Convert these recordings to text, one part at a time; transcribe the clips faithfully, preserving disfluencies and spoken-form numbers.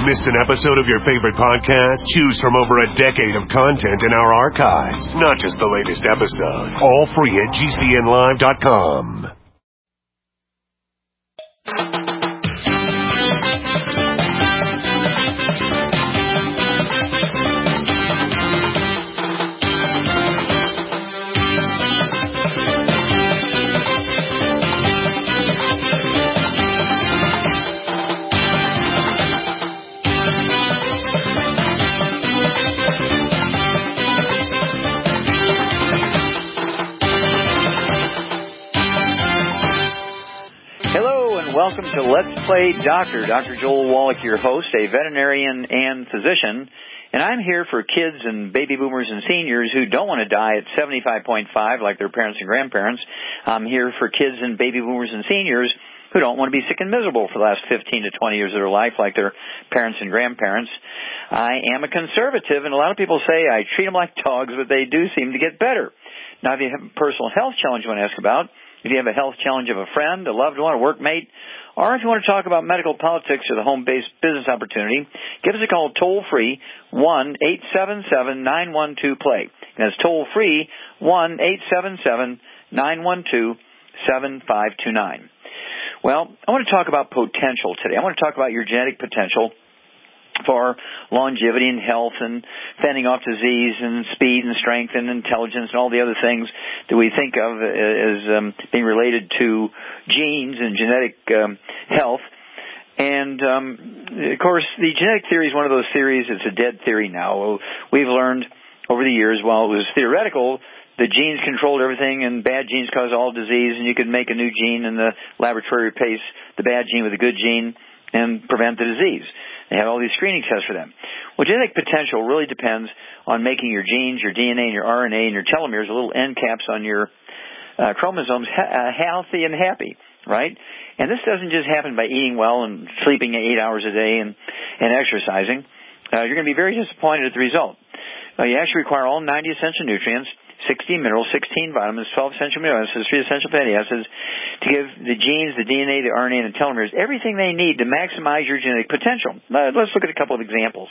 Missed an episode of your favorite podcast? Choose from over a decade of content in our archives, not just the latest episode. All free at G C N live dot com. Welcome to Let's Play Doctor. Doctor Joel Wallach, your host, a veterinarian and physician. And I'm here for kids and baby boomers and seniors who don't want to die at seventy-five point five like their parents and grandparents. I'm here for kids and baby boomers and seniors who don't want to be sick and miserable for the last fifteen to twenty years of their life like their parents and grandparents. I am a conservative, and a lot of people say I treat them like dogs, but they do seem to get better. Now, if you have a personal health challenge you want to ask about, if you have a health challenge of a friend, a loved one, a workmate, or if you want to talk about medical politics or the home-based business opportunity, give us a call toll-free, one eight seven seven, nine one two, P L A Y. That's toll-free, one eight seven seven, nine one two, seven five two nine. Well, I want to talk about potential today. I want to talk about your genetic potential for longevity and health and fending off disease and speed and strength and intelligence and all the other things that we think of as um, being related to genes and genetic um, health. And, um, of course, the genetic theory is one of those theories. It's a dead theory now. We've learned over the years, while it was theoretical, the genes controlled everything and bad genes cause all disease, and you could make a new gene in the laboratory, replace the bad gene with a good gene, and prevent the disease. They have all these screening tests for them. Well, genetic potential really depends on making your genes, your D N A, and your R N A, and your telomeres, the little end caps on your uh, chromosomes, ha- uh, healthy and happy, right? And this doesn't just happen by eating well and sleeping eight hours a day and, and exercising. Uh, you're going to be very disappointed at the result. Uh, you actually require all ninety essential nutrients, sixty minerals, sixteen vitamins, twelve essential amino acids, three essential fatty acids, to give the genes, the D N A, the R N A, and the telomeres everything they need to maximize your genetic potential. Let's look at a couple of examples.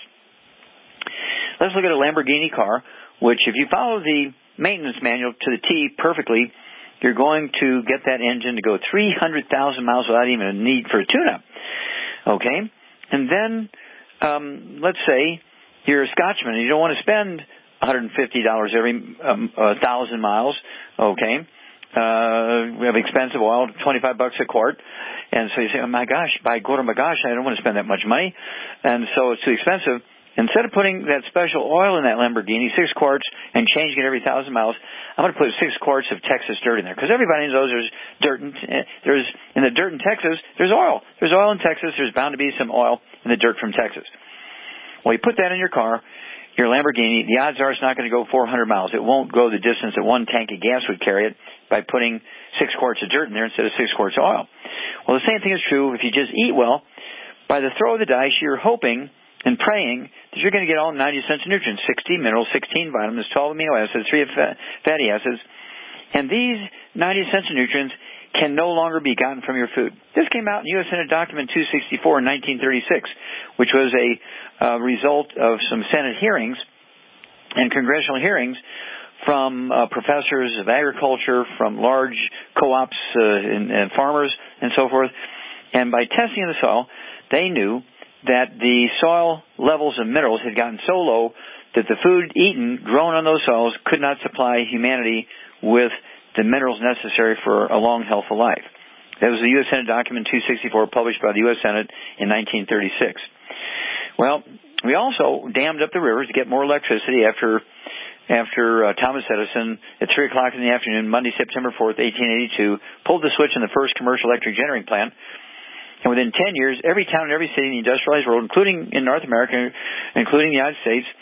Let's look at a Lamborghini car, which if you follow the maintenance manual to the T perfectly, you're going to get that engine to go three hundred thousand miles without even a need for a tune-up. Okay? And then, um, let's say you're a Scotchman and you don't want to spend one hundred fifty dollars every um, uh, thousand miles, okay? Uh, we have expensive oil, twenty-five bucks a quart. And so you say, oh my gosh, by God, oh my gosh, I don't want to spend that much money. And so it's too expensive. Instead of putting that special oil in that Lamborghini, six quarts, and changing it every thousand miles, I'm going to put six quarts of Texas dirt in there. Because everybody knows there's dirt in, there's, in the dirt in Texas, there's oil. There's oil in Texas. There's bound to be some oil in the dirt from Texas. Well, you put that in your car, your Lamborghini, the odds are it's not going to go four hundred miles. It won't go the distance that one tank of gas would carry it by putting six quarts of dirt in there instead of six quarts of oil. Well, the same thing is true if you just eat well. By the throw of the dice, you're hoping and praying that you're going to get all ninety essential nutrients, sixty minerals, sixteen vitamins, twelve amino acids, three fatty acids. And these ninety essential nutrients can no longer be gotten from your food. This came out in U S Senate Document two sixty-four in nineteen thirty-six, which was a uh, result of some Senate hearings and congressional hearings from uh, professors of agriculture, from large co-ops uh, and, and farmers and so forth. And by testing the soil, they knew that the soil levels of minerals had gotten so low that the food eaten, grown on those soils, could not supply humanity with the minerals necessary for a long, healthful life. That was the U S Senate Document two sixty-four, published by the U S Senate in nineteen thirty-six. Well, we also dammed up the rivers to get more electricity after after uh, Thomas Edison, at three o'clock in the afternoon, Monday, September fourth, eighteen eighty-two, pulled the switch in the first commercial electric generating plant. And within ten years, every town and every city in the industrialized world, including in North America, including the United States,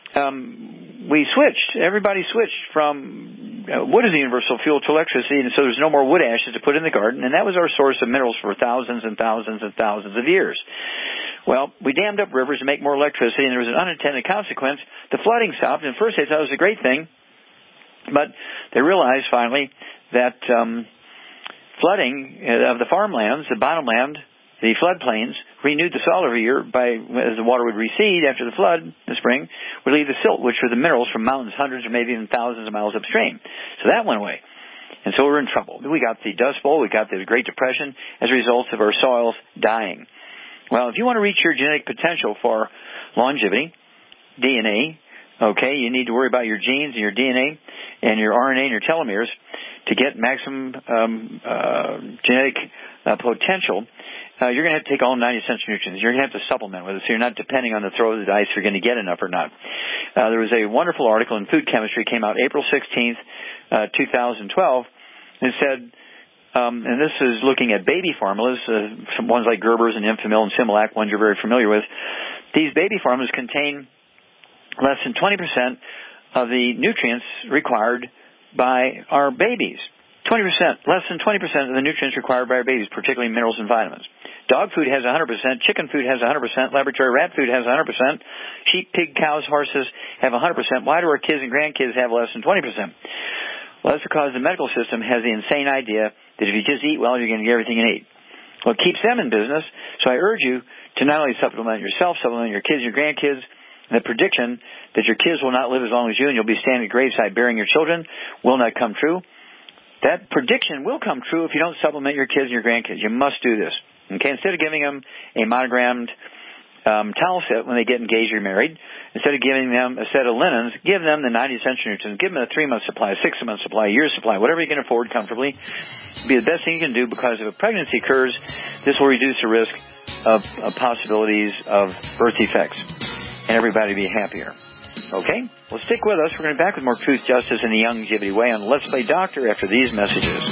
um, we switched. Everybody switched from uh, wood as the universal fuel to electricity, and so there's no more wood ashes to put in the garden, and that was our source of minerals for thousands and thousands and thousands of years. Well, we dammed up rivers to make more electricity, and there was an unintended consequence. The flooding stopped, and at first they thought it was a great thing, but they realized finally that um, flooding of the farmlands, the bottomland, the floodplains renewed the soil every year by, as the water would recede after the flood in the spring, would leave the silt, which were the minerals from mountains hundreds or maybe even thousands of miles upstream. So that went away. And so we're in trouble. We got the Dust Bowl, we got the Great Depression as a result of our soils dying. Well, if you want to reach your genetic potential for longevity, D N A, okay, you need to worry about your genes and your D N A and your R N A and your telomeres to get maximum um, uh, genetic uh, potential. Uh, you're going to have to take all ninety essential nutrients. You're going to have to supplement with it, so you're not depending on the throw of the dice if you're going to get enough or not. Uh, there was a wonderful article in Food Chemistry, came out April sixteenth, uh, two thousand twelve, and it said, um, and this is looking at baby formulas, uh, some ones like Gerber's and Enfamil and Similac, ones you're very familiar with. These baby formulas contain less than twenty percent of the nutrients required by our babies. twenty percent, less than twenty percent of the nutrients required by our babies, particularly minerals and vitamins. Dog food has one hundred percent, chicken food has one hundred percent, laboratory rat food has one hundred percent, sheep, pig, cows, horses have one hundred percent. Why do our kids and grandkids have less than twenty percent? Well, that's because the medical system has the insane idea that if you just eat well, you're going to get everything you need. Well, it keeps them in business, so I urge you to not only supplement yourself, supplement your kids and your grandkids. The prediction that your kids will not live as long as you and you'll be standing at graveside burying your children will not come true. That prediction will come true if you don't supplement your kids and your grandkids. You must do this. Okay, instead of giving them a monogrammed um, towel set when they get engaged or married, instead of giving them a set of linens, give them the ninety essential nutrients. Give them a three-month supply, a six-month supply, a year's supply, whatever you can afford comfortably. It'll be the best thing you can do, because if a pregnancy occurs, this will reduce the risk of, of possibilities of birth defects, and everybody will be happier. Okay? Well, stick with us. We're going to be back with more Truth, Justice, and the Longevity Way on Let's Play Doctor after these messages.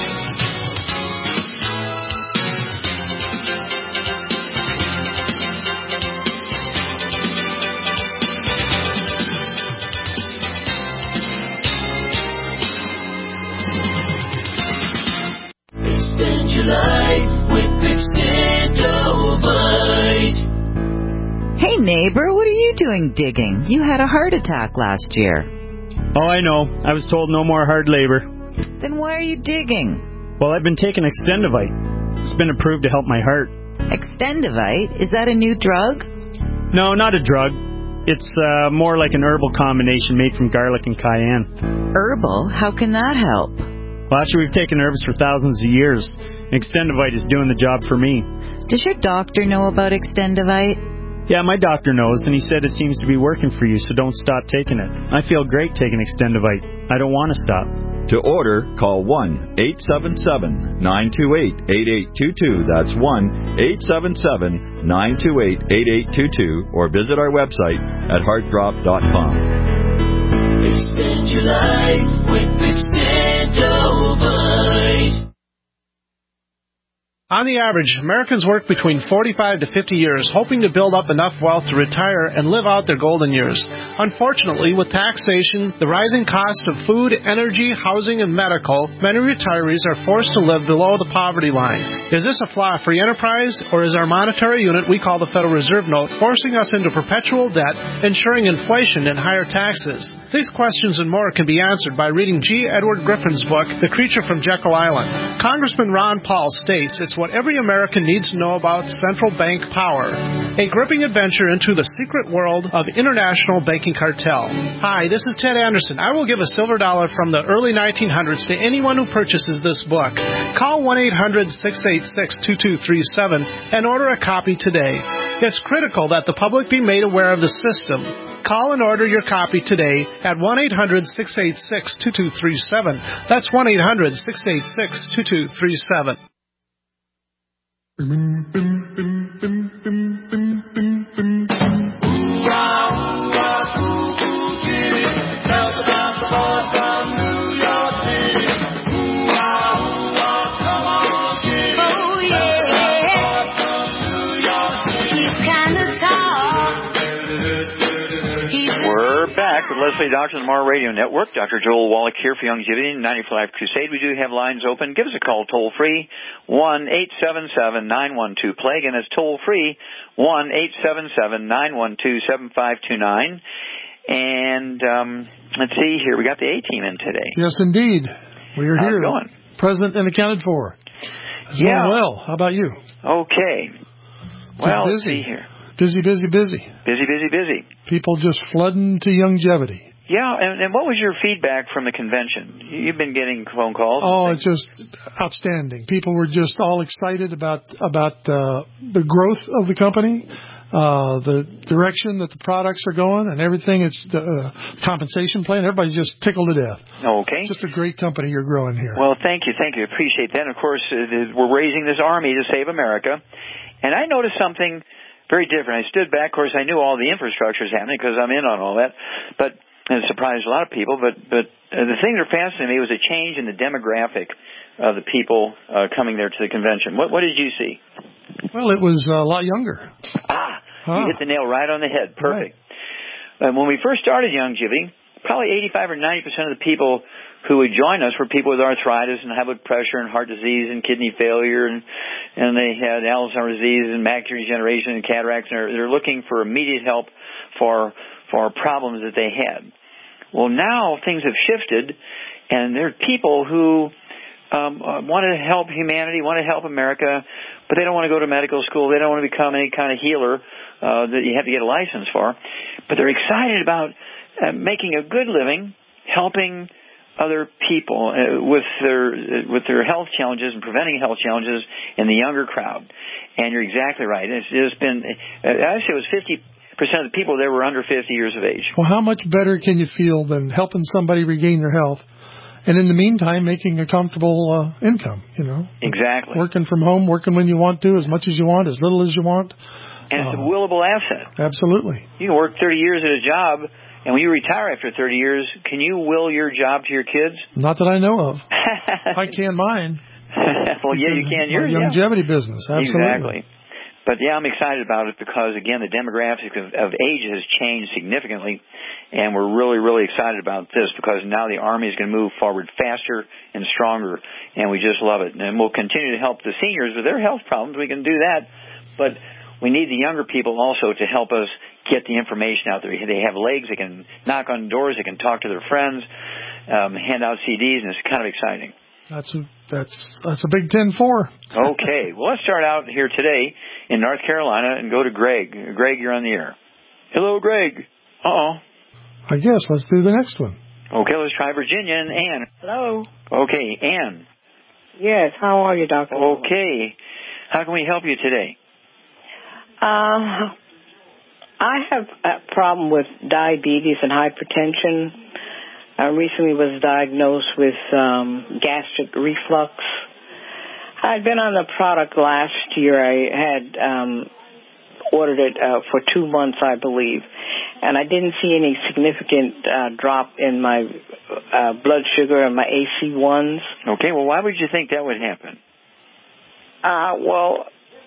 Extend your life with Extendovite. Hey, neighbor, what are you doing digging? You had a heart attack last year. Oh, I know. I was told no more hard labor. Then why are you digging? Well, I've been taking Extendovite. It's been approved to help my heart. Extendovite? Is that a new drug? No, not a drug. It's uh, more like an herbal combination made from garlic and cayenne. Herbal? How can that help? Well, actually, we've taken herbs for thousands of years. Extendovite is doing the job for me. Does your doctor know about Extendovite? Yeah, my doctor knows, and he said it seems to be working for you, so don't stop taking it. I feel great taking Extendovite. I don't want to stop. To order, call one eight seven seven, nine two eight, eight eight two two. That's one eight seven seven, nine two eight, eight eight two two, or visit our website at heart drop dot com. Extend your life with Extendovite. On the average, Americans work between forty-five to fifty years, hoping to build up enough wealth to retire and live out their golden years. Unfortunately, with taxation, the rising cost of food, energy, housing, and medical, many retirees are forced to live below the poverty line. Is this a flaw free enterprise, or is our monetary unit we call the Federal Reserve Note forcing us into perpetual debt, ensuring inflation and higher taxes? These questions and more can be answered by reading G. Edward Griffin's book, The Creature from Jekyll Island. Congressman Ron Paul states it's what every American needs to know about central bank power. A gripping adventure into the secret world of international banking cartel. Hi, this is Ted Anderson. I will give a silver dollar from the early nineteen hundreds to anyone who purchases this book. Call one eight hundred, six eight six, two two three seven and order a copy today. It's critical that the public be made aware of the system. Call and order your copy today at one eight hundred, six eight six, two two three seven. That's one eight hundred, six eight six, two two three seven. Back with Leslie Doctor on the Tomorrow Radio Network. Doctor Joel Wallach here for Longevity and ninety-four Life Crusade. We do have lines open. Give us a call toll free, one eight seven seven, nine one two, plague, and it's toll free, one eight seven seven, nine one two, seven five two nine. And um, let's see here, we got the A-Team in today. Yes, indeed. We are How's here. it going? Present and accounted for. It's Yeah. going well. How about you? Okay. Well, let's busy. see here. Busy, busy, busy. Busy, busy, busy. People just flooding to longevity. Yeah, and, and what was your feedback from the convention? You've been getting phone calls. Oh, it's just outstanding. People were just all excited about about uh, the growth of the company, uh, the direction that the products are going, and everything. It's the uh, compensation plan. Everybody's just tickled to death. Okay. It's just a great company you're growing here. Well, thank you, thank you. Appreciate that. And of course, uh, we're raising this army to save America. And I noticed something very different. I stood back. Of course, I knew all the infrastructure is happening because I'm in on all that. But and it surprised a lot of people, but but uh, the thing that fascinated me was a change in the demographic of the people uh, coming there to the convention. What what did you see? Well, it was a lot younger. Ah, huh. You hit the nail right on the head. Perfect. Right. Uh, when we first started Youngevity, probably eighty-five or ninety percent of the people who would join us were people with arthritis and high blood pressure and heart disease and kidney failure, and and they had Alzheimer's disease and macular degeneration and cataracts, and they're, they're looking for immediate help for for problems that they had. Well, now things have shifted, and there are people who um, want to help humanity, want to help America, but they don't want to go to medical school. They don't want to become any kind of healer uh, that you have to get a license for. But they're excited about uh, making a good living, helping other people uh, with their uh, with their health challenges and preventing health challenges in the younger crowd. And you're exactly right. It's just been, uh, actually, it was fifty percent of the people there were under fifty years of age. Well, how much better can you feel than helping somebody regain their health, and in the meantime making a comfortable uh, income? You know, exactly. Working from home, working when you want to, as much as you want, as little as you want. And it's uh, a willable asset. Absolutely. You can work thirty years at a job, and when you retire after thirty years, can you will your job to your kids? Not that I know of. I can mine. Well, yeah, you can yours. Longevity yeah. business, absolutely. Exactly. But, yeah, I'm excited about it because, again, the demographic of, of age has changed significantly, and we're really, really excited about this because now the Army is going to move forward faster and stronger, and we just love it. And we'll continue to help the seniors with their health problems. We can do that, but we need the younger people also to help us get the information out there. They have legs. They can knock on doors. They can talk to their friends, um, hand out C Ds, and it's kind of exciting. That's a, that's that's a big ten four. Okay. Well, let's start out here today in North Carolina and go to Greg. Greg, you're on the air. Hello, Greg. Uh-oh. I guess let's do the next one. Okay, let's try Virginia and Ann. Hello. Okay, Ann. Yes, how are you, Doctor? Okay. How can we help you today? Uh, I have a problem with diabetes and hypertension. I recently was diagnosed with um, gastric reflux. I'd been on the product last year. I had um, ordered it uh, for two months, I believe, and I didn't see any significant uh, drop in my uh, blood sugar and my A C ones. Okay, well, why would you think that would happen? Uh, well,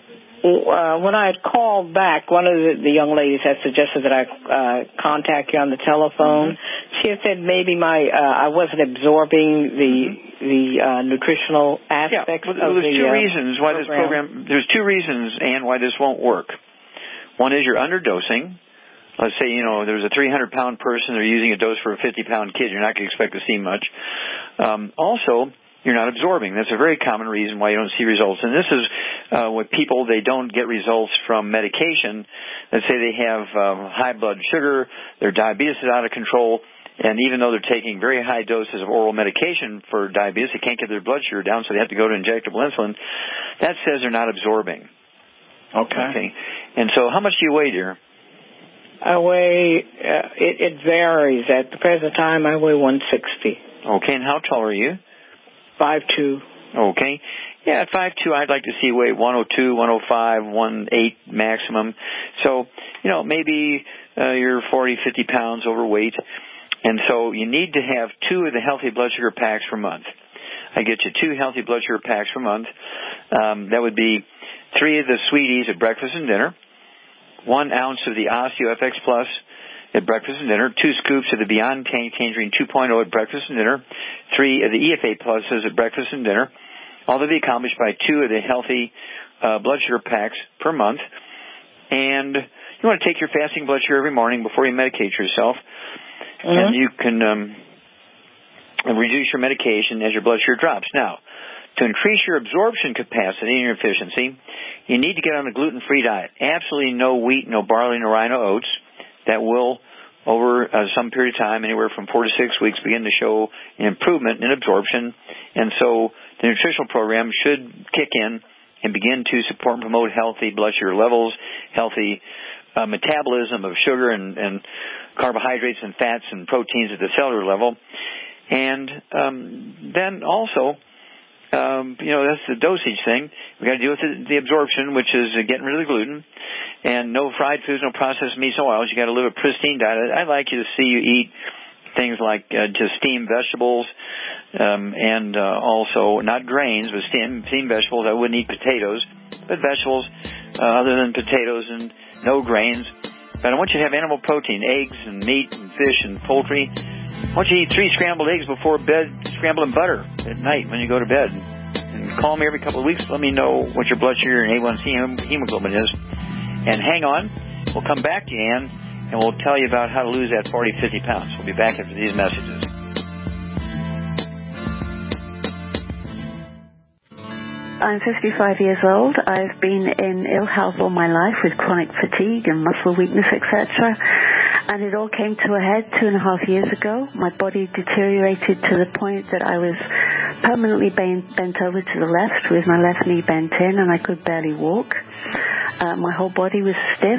uh, when I had called back, one of the, the young ladies had suggested that I uh, contact you on the telephone. Mm-hmm. She had said maybe my uh, I wasn't absorbing the the uh, nutritional aspects yeah, well, of there's the two uh, reasons why program. this program. There's two reasons, Ann, why this won't work. One is you're underdosing. Let's say, you know, there's a three hundred pound person, they're using a dose for a fifty pound kid. You're not going to expect to see much. Um, also, you're not absorbing. That's a very common reason why you don't see results. And this is uh, with people, they don't get results from medication. Let's say they have um, high blood sugar, their diabetes is out of control, and even though they're taking very high doses of oral medication for diabetes, they can't get their blood sugar down, so they have to go to injectable insulin. That says they're not absorbing. Okay. okay. And so how much do you weigh, dear? I weigh, uh, it, it varies. At the present time, I weigh one sixty. Okay, and how tall are you? five two. Okay. Yeah, at five two, I'd like to see weight one oh two, one oh five, one oh eight maximum. So, you know, maybe uh, you're forty, fifty pounds overweight. And so you need to have two of the healthy blood sugar packs per month. I get you two healthy blood sugar packs per month. Um, that would be three of the Sweeties at breakfast and dinner, one ounce of the OsteoFX Plus at breakfast and dinner, two scoops of the Beyond Tangerine two point oh at breakfast and dinner, three of the E F A Pluses at breakfast and dinner, all to be accomplished by two of the healthy uh, blood sugar packs per month. And you want to take your fasting blood sugar every morning before you medicate yourself. Mm-hmm. And you can um, reduce your medication as your blood sugar drops. Now, To increase your absorption capacity and your efficiency, you need to get on a gluten-free diet. Absolutely no wheat, no barley, no rye, no oats. That will, over uh, some period of time, anywhere from four to six weeks, begin to show an improvement in absorption. And so the nutritional program should kick in and begin to support and promote healthy blood sugar levels, healthy uh, metabolism of sugar and, and carbohydrates and fats and proteins at the cellular level. And um, then also, um, you know, that's the dosage thing. We've got to deal with the, the absorption, which is uh, getting rid of the gluten. And no fried foods, no processed meats, no oils. You got to live a pristine diet. I'd like you to see you eat things like uh, just steamed vegetables, um, and uh, also not grains, but steamed, steamed vegetables. I wouldn't eat potatoes, but vegetables uh, other than potatoes, and no grains. But I want you to have animal protein, eggs and meat and fish and poultry. I want you to eat three scrambled eggs before bed, scrambled in butter at night when you go to bed. And call me every couple of weeks. Let me know what your blood sugar and A one C hemoglobin is. And hang on. We'll come back to you, Ann, and we'll tell you about how to lose that forty, fifty pounds. We'll be back after these messages. I'm fifty-five years old. I've been in ill health all my life with chronic fatigue and muscle weakness, et cetera. And it all came to a head two and a half years ago. My body deteriorated to the point that I was permanently bent, bent over to the left with my left knee bent in, and I could barely walk. Uh, my whole body was stiff.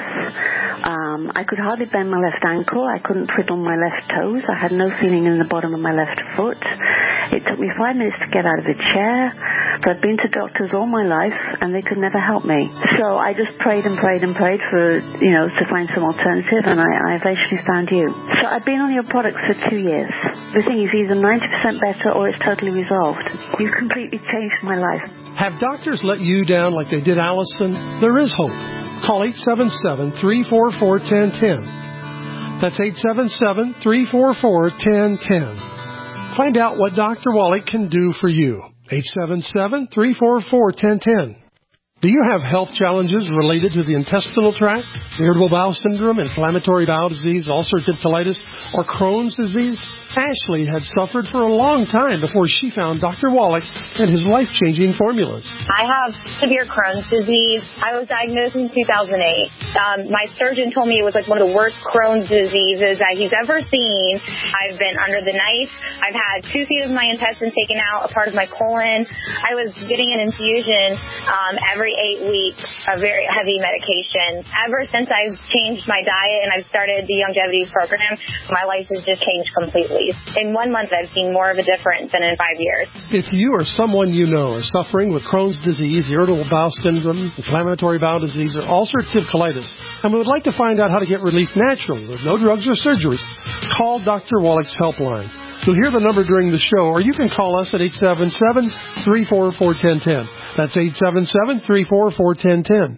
Um, I could hardly bend my left ankle. I couldn't twiddle my left toes. I had no feeling in the bottom of my left foot. It took me five minutes to get out of a chair. So I've been to doctors all my life, and they could never help me. So I just prayed and prayed and prayed for, you know, to find some alternative, and I, I eventually found you. So I've been on your product for two years. The thing is either ninety percent better or it's totally resolved. You've completely changed my life. Have doctors let you down like they did Allison? There is hope. Call eight seven seven, three four four, one zero one zero. That's eight seven seven, three four four, one zero one zero. Find out what Doctor Wallach can do for you. eight seven seven, three four four, one zero one zero. Do you have health challenges related to the intestinal tract, irritable bowel syndrome, inflammatory bowel disease, ulcerative colitis, or Crohn's disease? Ashley had suffered for a long time before she found Doctor Wallach and his life-changing formulas. I have severe Crohn's disease. I was diagnosed in two thousand eight. Um, my surgeon told me it was like one of the worst Crohn's diseases that he's ever seen. I've been under the knife. I've had two feet of my intestine taken out, a part of my colon. I was getting an infusion um, every eight weeks, a very heavy medication. Ever since I've changed my diet and I've started the Longevity program, my life has just changed completely. In one month, I've seen more of a difference than in five years. If you or someone you know are suffering with Crohn's disease, irritable bowel syndrome, inflammatory bowel disease, or ulcerative colitis, and would like to find out how to get relief naturally with no drugs or surgery, call Doctor Wallach's helpline. You'll hear the number during the show, or you can call us at eight seven seven, three four four, one zero one zero. That's eight seven seven, three four four, one zero one zero.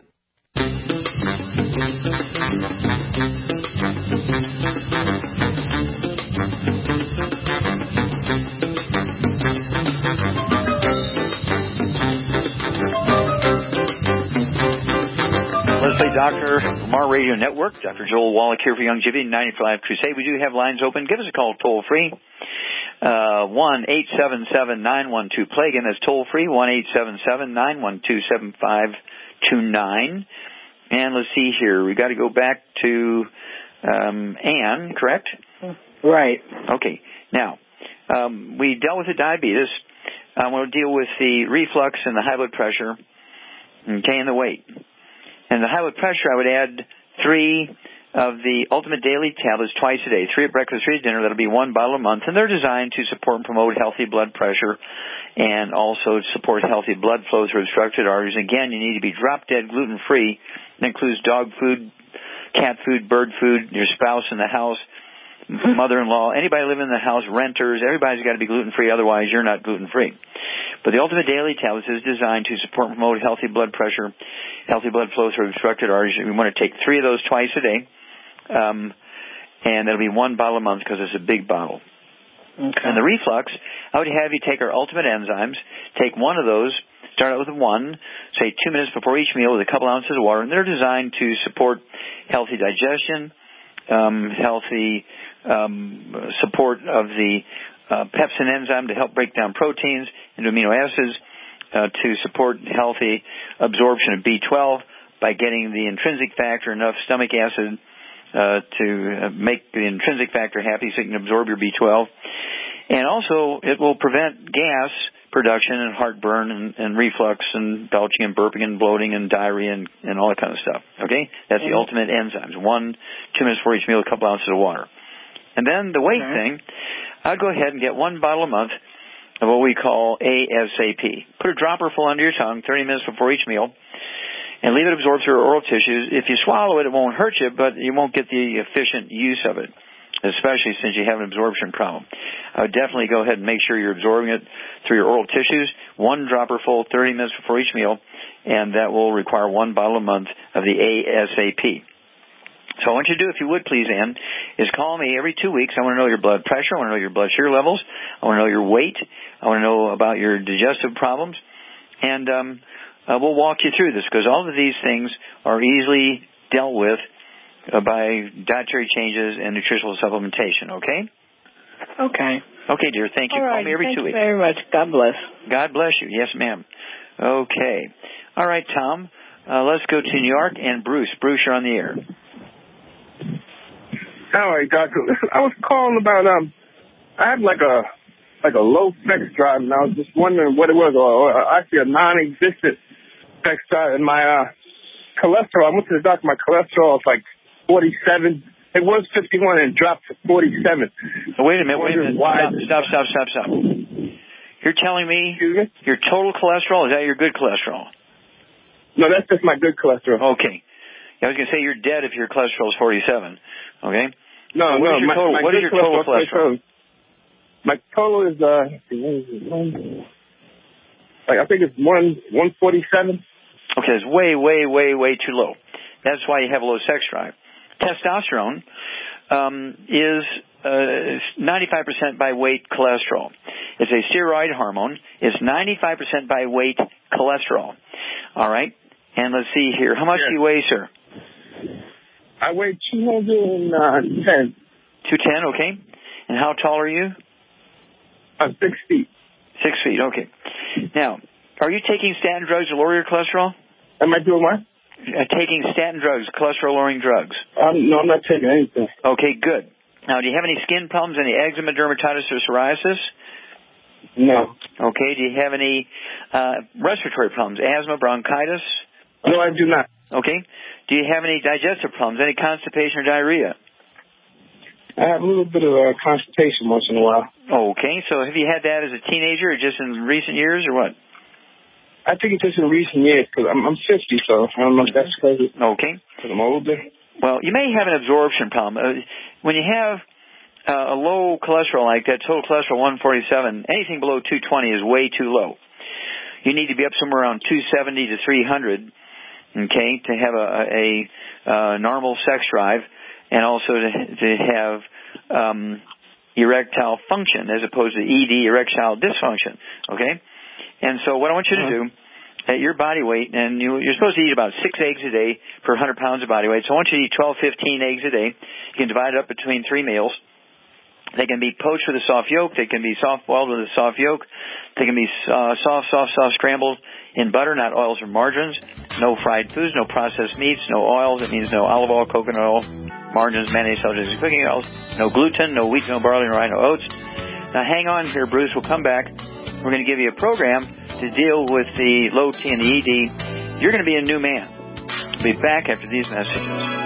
Let's play Doctor Lamar Radio Network. Doctor Joel Wallach here for Longevity ninety-five Crusade. We do have lines open. Give us a call toll free. Uh, one eight seven seven, nine one two, play. Again, that's toll free, one eight seven seven, nine one two, seven five two nine. And let's see here. We got to go back to um, Ann, correct? Right. Okay. Now, um, we dealt with the diabetes. I want to deal with the reflux and the high blood pressure, okay, and the weight. And the high blood pressure, I would add three of the Ultimate Daily tablets twice a day, three at breakfast, three at dinner. That'll be one bottle a month, and they're designed to support and promote healthy blood pressure and also support healthy blood flow through obstructed arteries. Again, you need to be drop-dead gluten-free. It includes dog food, cat food, bird food, your spouse in the house, mother-in-law, anybody living in the house, renters, everybody's got to be gluten-free, otherwise you're not gluten-free. But the Ultimate Daily Tablets is designed to support and promote healthy blood pressure, healthy blood flow through obstructed arteries. We want to take three of those twice a day, um, and that'll be one bottle a month because it's a big bottle. Okay. And the reflux, I would have you take our Ultimate Enzymes, take one of those, start out with one, say two minutes before each meal with a couple ounces of water, and they're designed to support healthy digestion, um, healthy um, support of the uh, pepsin enzyme to help break down proteins into amino acids, uh, to support healthy absorption of B twelve by getting the intrinsic factor, enough stomach acid uh, to uh, make the intrinsic factor happy so you can absorb your B twelve. And also, it will prevent gas production and heartburn and, and reflux and belching and burping and bloating and diarrhea and, and all that kind of stuff. Okay? That's mm-hmm. the ultimate enzymes. One, two minutes before each meal, a couple ounces of water. And then the weight okay. thing, I'd go ahead and get one bottle a month of what we call A S A P. Put a dropper full under your tongue thirty minutes before each meal and leave it absorb through your oral tissues. If you swallow it, it won't hurt you, but you won't get the efficient use of it, especially since you have an absorption problem. I would definitely go ahead and make sure you're absorbing it through your oral tissues, one dropper full thirty minutes before each meal, and that will require one bottle a month of the A S A P. So I want you to do, if you would please, Ann, is call me every two weeks. I want to know your blood pressure. I want to know your blood sugar levels. I want to know your weight. I want to know about your digestive problems. And um, uh, we'll walk you through this because all of these things are easily dealt with uh, by dietary changes and nutritional supplementation, okay? Okay. Okay, dear. Thank you. All right. Call me every Thank two you weeks. very much. God bless. God bless you. Yes, ma'am. Okay. All right, Tom. Uh, let's go to New York and Bruce. Bruce, you're on the air. All right, doctor. Listen, I was calling about um, I have like a like a low sex drive, and I was just wondering what it was, or, or actually a non-existent sex drive. And my uh, cholesterol, I went to the doctor. My cholesterol is like forty-seven. It was fifty-one and dropped to forty-seven. Oh, wait a minute. Wait a minute. Why? Stop, stop, stop, stop, stop. You're telling me your total cholesterol, is that your good cholesterol? No, that's just my good cholesterol. Okay. I was going to say you're dead if your cholesterol is forty-seven. Okay? No, so what no. Is your my, total, my what is your total cholesterol? My total is, uh, like, I think it's one, one forty-seven. Okay, it's way, way, way, way too low. That's why you have a low sex drive. Testosterone um, is uh, ninety-five percent by weight cholesterol. It's a steroid hormone. It's ninety-five percent by weight cholesterol. All right? And let's see here. How much yeah. do you weigh, sir? I weigh two hundred ten. two ten, okay. And how tall are you? I'm six feet. Six feet, okay. Now, are you taking statin drugs to lower your cholesterol? Am I doing what? Uh, taking statin drugs, cholesterol-lowering drugs. Um, no, I'm not taking anything. Okay, good. Now, do you have any skin problems, any eczema, dermatitis, or psoriasis? No. Okay, do you have any uh, respiratory problems, asthma, bronchitis? No, I do not. Okay. Do you have any digestive problems, any constipation or diarrhea? I have a little bit of uh, constipation once in a while. Okay. So have you had that as a teenager or just in recent years or what? I think it's just in recent years because I'm, I'm fifty, so I don't know if that's because okay. I'm older. Well, you may have an absorption problem. Uh, when you have uh, a low cholesterol like that, total cholesterol one forty-seven, anything below two twenty is way too low. You need to be up somewhere around two seventy to three hundred. Okay, to have a, a, a normal sex drive and also to, to have um, erectile function as opposed to E D, erectile dysfunction. Okay? And so what I want you to do at your body weight, and you, you're supposed to eat about six eggs a day per one hundred pounds of body weight. So I want you to eat twelve, fifteen eggs a day. You can divide it up between three meals. They can be poached with a soft yolk. They can be soft-boiled with a soft yolk. They can be uh, soft, soft, soft scrambled in butter, not oils or margarines. No fried foods, no processed meats, no oils. That means no olive oil, coconut oil, margarines, mayonnaise, salted and cooking oils. No gluten, no wheat, no barley, no rye, no oats. Now hang on here, Bruce. We'll come back. We're going to give you a program to deal with the low T and the E D. You're going to be a new man. We'll be back after these messages.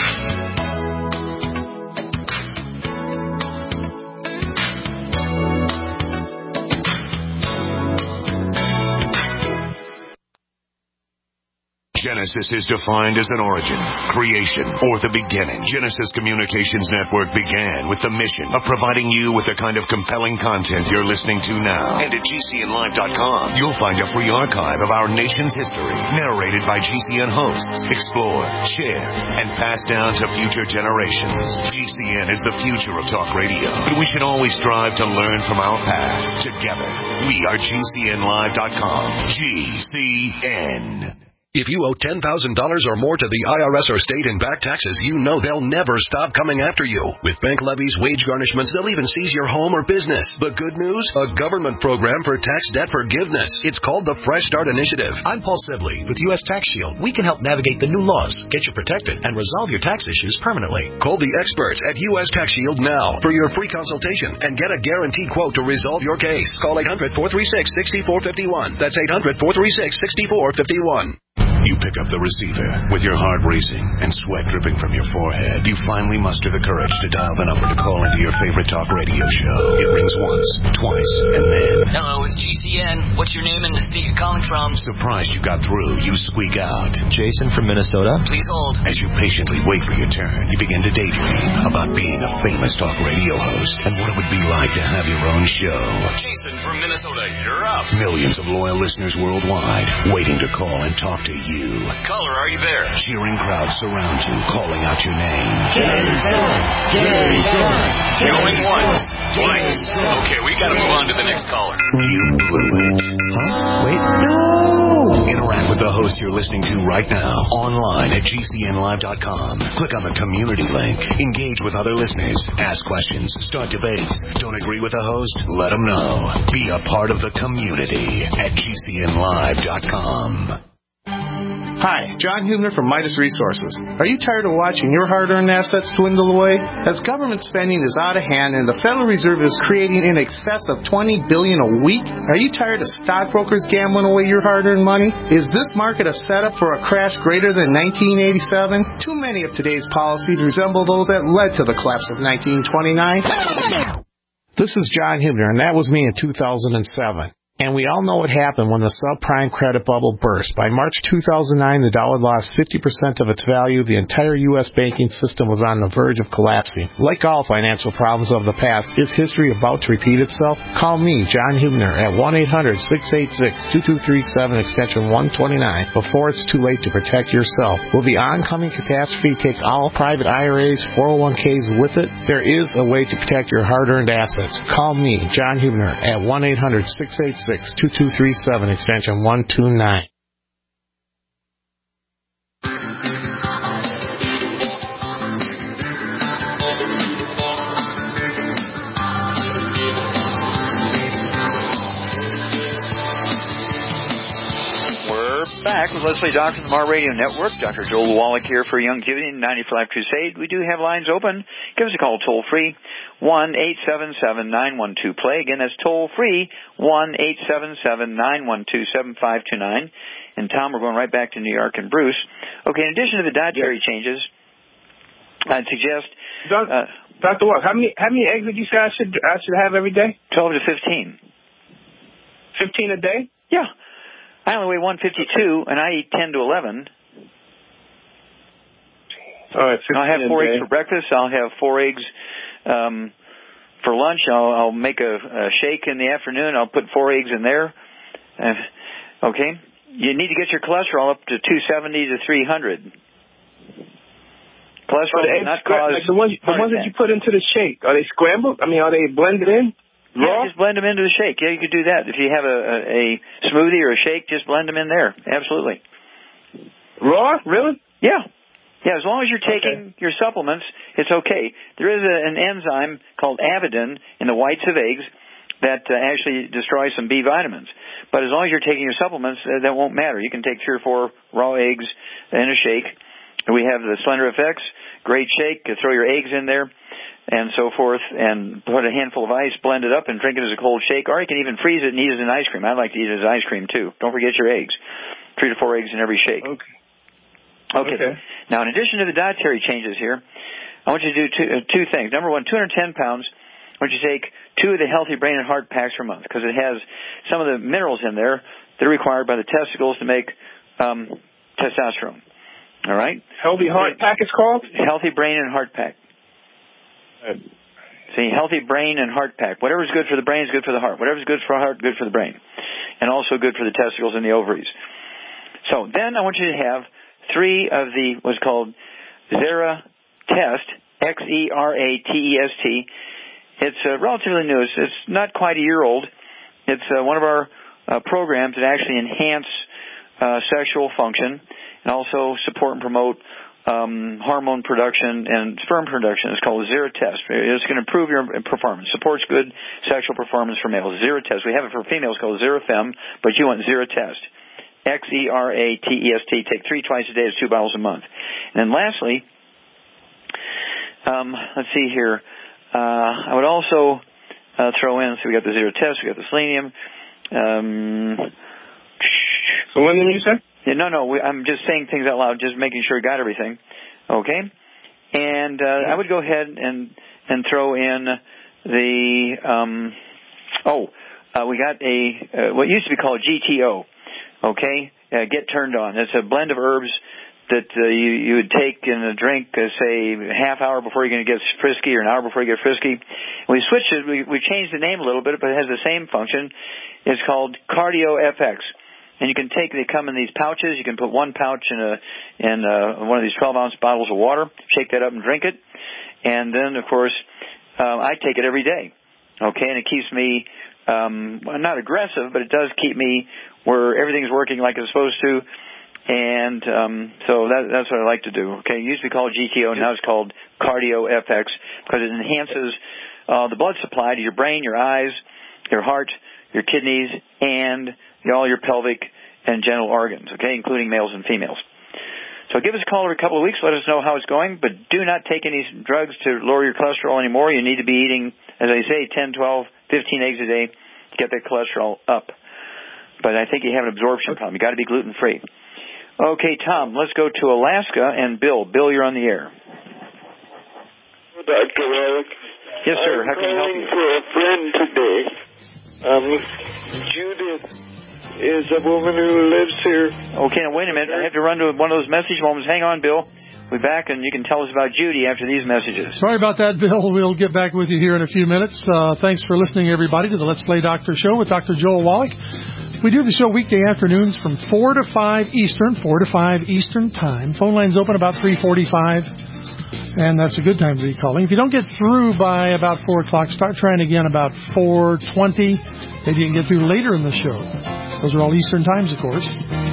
Genesis is defined as an origin, creation, or the beginning. Genesis Communications Network began with the mission of providing you with the kind of compelling content you're listening to now. And at G C N live dot com, you'll find a free archive of our nation's history, narrated by G C N hosts, explored, shared, and passed down to future generations. G C N is the future of talk radio, but we should always strive to learn from our past. Together, we are G C N live dot com. G C N. If you owe ten thousand dollars or more to the I R S or state in back taxes, you know they'll never stop coming after you. With bank levies, wage garnishments, they'll even seize your home or business. The good news? A government program for tax debt forgiveness. It's called the Fresh Start Initiative. I'm Paul Sibley with U S Tax Shield. We can help navigate the new laws, get you protected, and resolve your tax issues permanently. Call the experts at U S Tax Shield now for your free consultation and get a guaranteed quote to resolve your case. Call eight hundred, four three six, six four five one. That's eight hundred, four three six, six four five one. You pick up the receiver. With your heart racing and sweat dripping from your forehead, you finally muster the courage to dial the number to call into your favorite talk radio show. It rings once, twice, and then... Hello, it's G C N. What's your name and the state you're calling from? Surprised you got through, you squeak out. Jason from Minnesota. Please hold. As you patiently wait for your turn, you begin to daydream about being a famous talk radio host and what it would be like to have your own show. Jason from Minnesota, you're up. Millions of loyal listeners worldwide waiting to call and talk to you. Caller, are you there? Cheering crowds surround you, calling out your name. Jason! Jason! Going once, twice. Okay, we gotta move on to the next caller. You blew it. Huh? Wait, no! Interact with the host you're listening to right now, online at G C N live dot com. Click on the community link. Engage with other listeners. Ask questions. Start debates. Don't agree with the host? Let them know. Be a part of the community at G C N live dot com. Hi, John Hubner from Midas Resources. Are you tired of watching your hard-earned assets dwindle away? As government spending is out of hand and the Federal Reserve is creating in excess of twenty billion dollars a week, are you tired of stockbrokers gambling away your hard-earned money? Is this market a setup for a crash greater than nineteen eighty-seven? Too many of today's policies resemble those that led to the collapse of nineteen twenty-nine. This is John Hubner, and that was me in two thousand seven. And we all know what happened when the subprime credit bubble burst. By March two thousand nine, the dollar lost fifty percent of its value. The entire U S banking system was on the verge of collapsing. Like all financial problems of the past, is history about to repeat itself? Call me, John Hubner, at one eight hundred, six eight six, two two three seven, extension one twenty-nine, before it's too late to protect yourself. Will the oncoming catastrophe take all private I R As, four oh one k's with it? There is a way to protect your hard-earned assets. Call me, John Hubner, at one eight hundred, six eight six, two two three seven, extension one two nine. Back with Leslie Dawson, the Mar Radio Network. Doctor Joel Wallach here for Young Giving, ninety for Life Crusade. We do have lines open. Give us a call toll free, one eight seven seven, nine one two, play. Again, that's toll free, one eight seven seven, nine one two, seven five two nine. And Tom, we're going right back to New York. And Bruce, okay, in addition to the dietary yeah. changes, I'd suggest... Uh, Doctor Wallach, how many, how many eggs did you say I should, I should have every day? twelve to fifteen. fifteen a day? Yeah. I only weigh one fifty-two, and I eat ten to eleven. All right, I'll have four eggs for breakfast. I'll have four eggs um, for lunch. I'll, I'll make a, a shake in the afternoon. I'll put four eggs in there. Uh, okay? You need to get your cholesterol up to two seventy to three hundred. Cholesterol does not cause... Like the ones, the ones that you put into the shake, are they scrambled? I mean, are they blended in? Yeah, just blend them into the shake. Yeah, you could do that. If you have a, a, a smoothie or a shake, just blend them in there. Absolutely. Raw? Really? Yeah. Yeah, as long as you're taking okay. your supplements, it's okay. There is a, an enzyme called avidin in the whites of eggs that uh, actually destroys some B vitamins. But as long as you're taking your supplements, uh, that won't matter. You can take three or four raw eggs in a shake. We have the Slender F X, great shake. You throw your eggs in there and so forth, and put a handful of ice, blend it up, and drink it as a cold shake. Or you can even freeze it and eat it as an ice cream. I like to eat it as ice cream, too. Don't forget your eggs. Three to four eggs in every shake. Okay. Okay. okay. Now, in addition to the dietary changes here, I want you to do two, uh, two things. Number one, two hundred ten pounds. I want you to take two of the Healthy Brain and Heart packs per month, because it has some of the minerals in there that are required by the testicles to make um, testosterone. All right? Healthy Heart Pack is called? Healthy Brain and Heart Pack. See, Healthy Brain and Heart Pack. Whatever's good for the brain is good for the heart. Whatever's good for the heart, good for the brain. And also good for the testicles and the ovaries. So then I want you to have three of the, what's called Xera Test, X E R A T E S T. It's uh, relatively new. It's, it's not quite a year old. It's uh, one of our uh, programs that actually enhance uh, sexual function, and also support and promote um, hormone production and sperm production. It's called Zeratest. It's going to improve your performance. Supports good sexual performance for males. Zeratest. We have it for females called Zerafem, but you want Zeratest. X E R A T E S T. Take three twice a day. It's two bottles a month. And then lastly, um, let's see here. Uh, I would also uh, throw in, so we got the Zeratest, we got the selenium. Um, so when did you say? Yeah, no, no, we, I'm just saying things out loud, just making sure I got everything. Okay? And uh, I would go ahead and, and throw in the, um, oh, uh, we got a, uh, what used to be called G T O. Okay? Uh, get turned on. It's a blend of herbs that uh, you, you would take in a drink, uh, say, a half hour before you're going to get frisky or an hour before you get frisky. We switched it. We, we changed the name a little bit, but it has the same function. It's called Cardio F X. And you can take, they come in these pouches. You can put one pouch in a in a, one of these twelve-ounce bottles of water, shake that up and drink it. And then, of course, uh, I take it every day. Okay? And it keeps me, um, well, not aggressive, but it does keep me where everything's working like it's supposed to. And um, so that, that's what I like to do. Okay, it used to be called G T O, now it's called Cardio F X because it enhances uh, the blood supply to your brain, your eyes, your heart, your kidneys, and all your pelvic and genital organs, okay, including males and females. So give us a call every couple of weeks. Let us know how it's going, but do not take any drugs to lower your cholesterol anymore. You need to be eating, as I say, ten, twelve, fifteen eggs a day to get that cholesterol up. But I think you have an absorption problem. You got to be gluten-free. Okay, Tom, let's go to Alaska and Bill. Bill, you're on the air. Doctor Wallach. Yes, sir. How can I help you? I'm calling for a friend today. Um, Judith is a woman who lives here. Okay, now wait a minute. I have to run to one of those message moments. Hang on, Bill. We'll be back, and you can tell us about Judy after these messages. Sorry about that, Bill. We'll get back with you here in a few minutes. Uh, thanks for listening, everybody, to the Let's Play Doctor Show with Doctor Joel Wallach. We do the show weekday afternoons from four to five Eastern, four to five Eastern time. Phone lines open about three forty-five, and that's a good time to be calling. If you don't get through by about four o'clock, start trying again about four twenty. Maybe you can get through later in the show. Those are all Eastern times, of course.